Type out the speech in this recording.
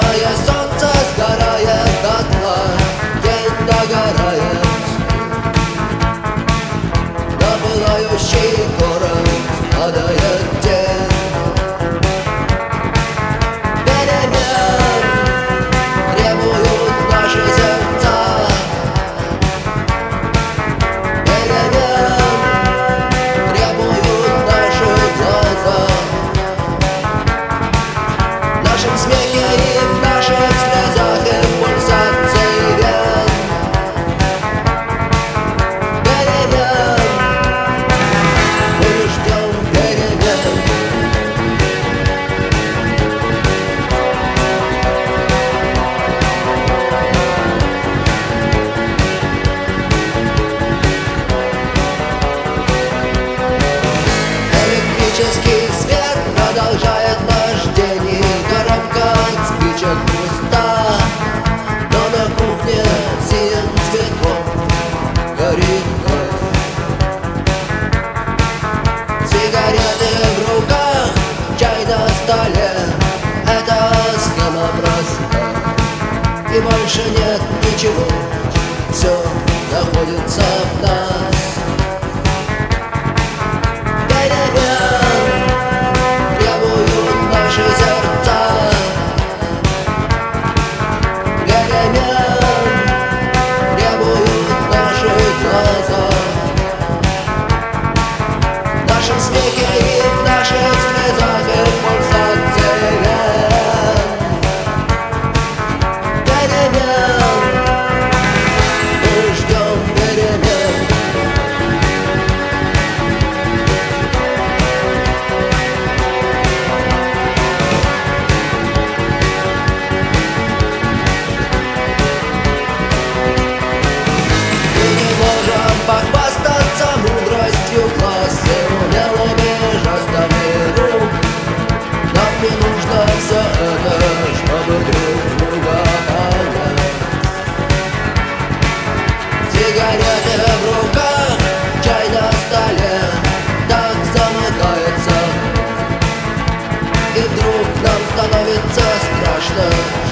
Южное солнце сгорает дотла, день догорает. На пылающий город падает день перемен, требуют наши сердца. Перемен требуют наши глаза. В нашем смехе и в наших слезах и в пульсации вен. Перемен, мы ждем перемен. Электрический свет продолжает наш день, и коробка от спичек пуста. Но на кухне синим цветком горит газ. Сигареты в руках, чай на столе. Это схема проста, и больше нет ничего. Все находится в нас. Перемен требуют наши сердца. Перемен требуют наши глаза. В нашем смехе и в наших слезах и в пульсации вен. Перемен, мы ждем перемен. Похвастаться мудростью класса, умелыми жестами рук. Нам не нужно все это, чтобы друг друга понять. Сигареты в руках, чай на столе, так замыкается. И вдруг нам становится страшно.